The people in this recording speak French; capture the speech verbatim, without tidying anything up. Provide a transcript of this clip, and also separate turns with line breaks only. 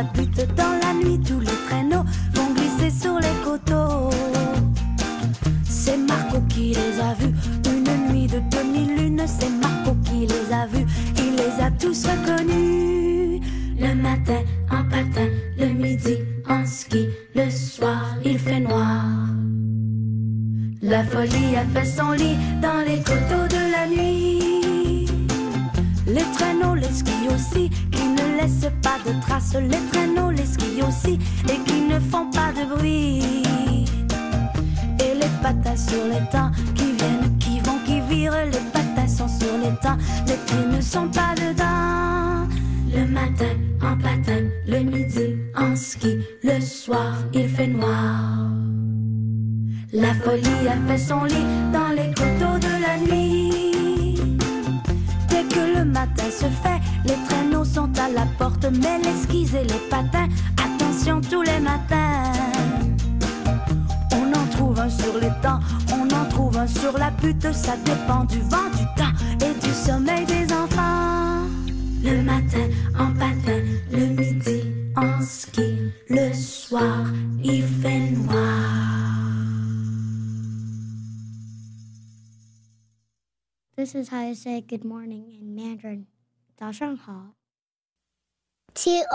la butte. Dans la nuit, tous les traîneaux vont glisser sur les coteaux. C'est Marco qui les a vus, une nuit de demi-lune. C'est Marco qui les a vus, il les a tous reconnus. Le matin en patin, le midi en ski, le soir il fait noir. La folie a fait son lit dans les coteaux de la nuit. Les traîneaux, les skis aussi, qui ne laissent pas de traces. Les traîneaux, les skis aussi, et qui ne font pas de bruit. Et les patins sur les temps, qui viennent, qui vont, qui virent. Les patins sont sur les temps, les pieds ne sont pas dedans. Le matin en patin, le midi en ski, le soir il fait noir. La folie a fait son lit dans les coteaux de la nuit. Dès que le matin se fait, les traîneaux sont à la porte. Mais les skis et les patins, attention tous les matins. On en trouve un sur les temps, on en trouve un sur la butte. Ça dépend du vent, du temps et du sommeil des enfants. Le matin en patin, le midi en ski, le soir il fait noir.
This is how you say good morning in Mandarin. 早上好。
To